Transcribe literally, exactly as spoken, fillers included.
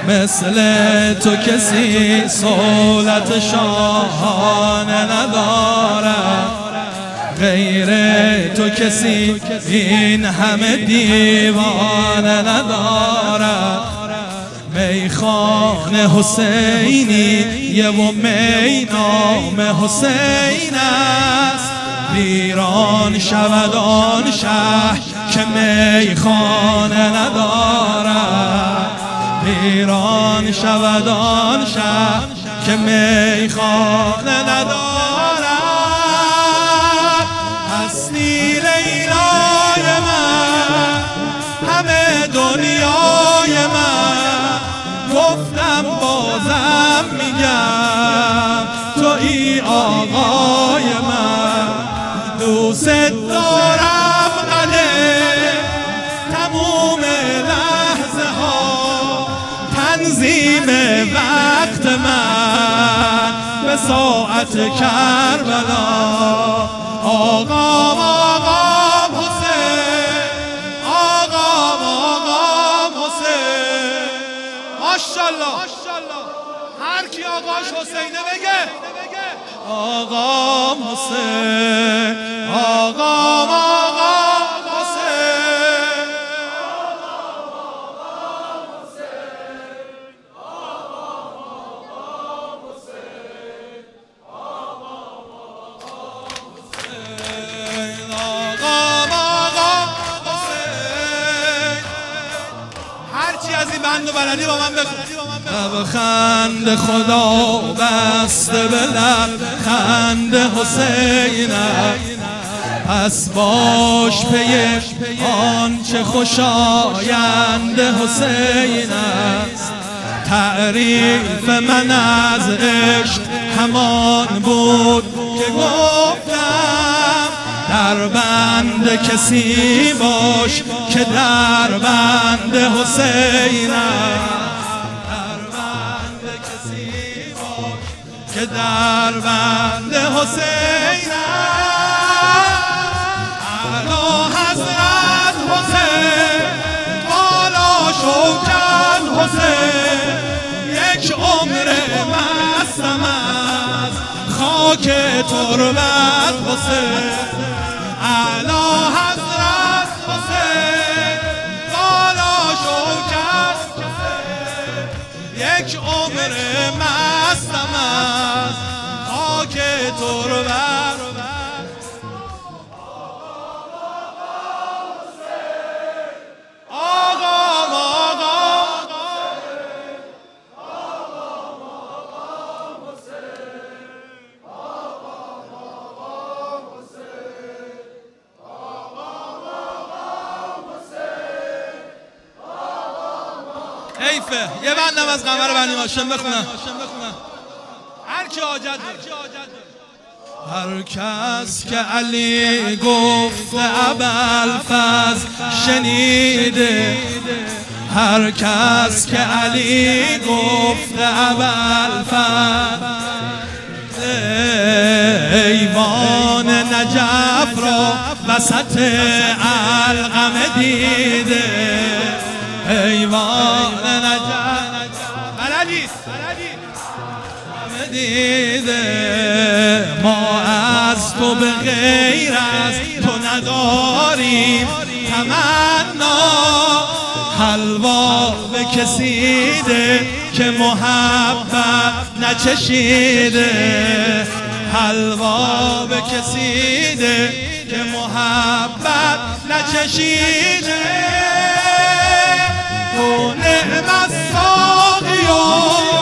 مثل تو کسی صولت شاهانه ندارد، غیر تو کسی این همه دیوانه ندارد. میخانه حسینی یه و می نام حسین است، ویران شود آن شهر که میخانه ندارد، ویران شود آن شهر که میخانه ندارد. هستی لیلای من، همه دنیای من، گفتم بازم میگم تویی آقای من. دوست دارم قدر تموم لحظه ها، تنظیم وقت من به ساعت کربلا. آقام آقام حسین، آقام آقام حسین. ماشاءالله هر کی آقاش حسینه بگه. آقام حسین، آقام آقام حسین، آقام حسین، آقام آقام حسین، آقام آقام حسین، آقام آقام حسین. هرچی از این بند و بلدی با من بخون. لبخند خدا بسته به لبخند حسین است، پس باش پی آنچه خوشایند حسین است. تعریف من از عشق همان بود که گفتم، در بند کسی باش که در بند حسین است، که در بند حسین اعلی حضرت حسین، بالا شوکت حسین. یک عمر مستم از خاک تربت حسین. اعلی حضرت حسین، بالا شوکت حسین. یک عمر مستم از خاک تربت. آقام آقام حسین، آقام آقام حسین، آقام آقام حسین، آقام آقام حسین، آقام. حیفه یه بندم از قمر بنی هاشم بخونم. هر کی حاجت داره، هر کس که علی گفت ابوالفضل شنیده، هر کس که علی گفت ابوالفضل، ایوان نجف را وسط علقمه دیده، ایوان نجف بلدید دیده. ما از تو به غیر از تو نداریم تمنا، حلوا به کسی ده که محبت نچشیده، حلوا به کسی ده که محبت نچشیده. تو نعم الساقی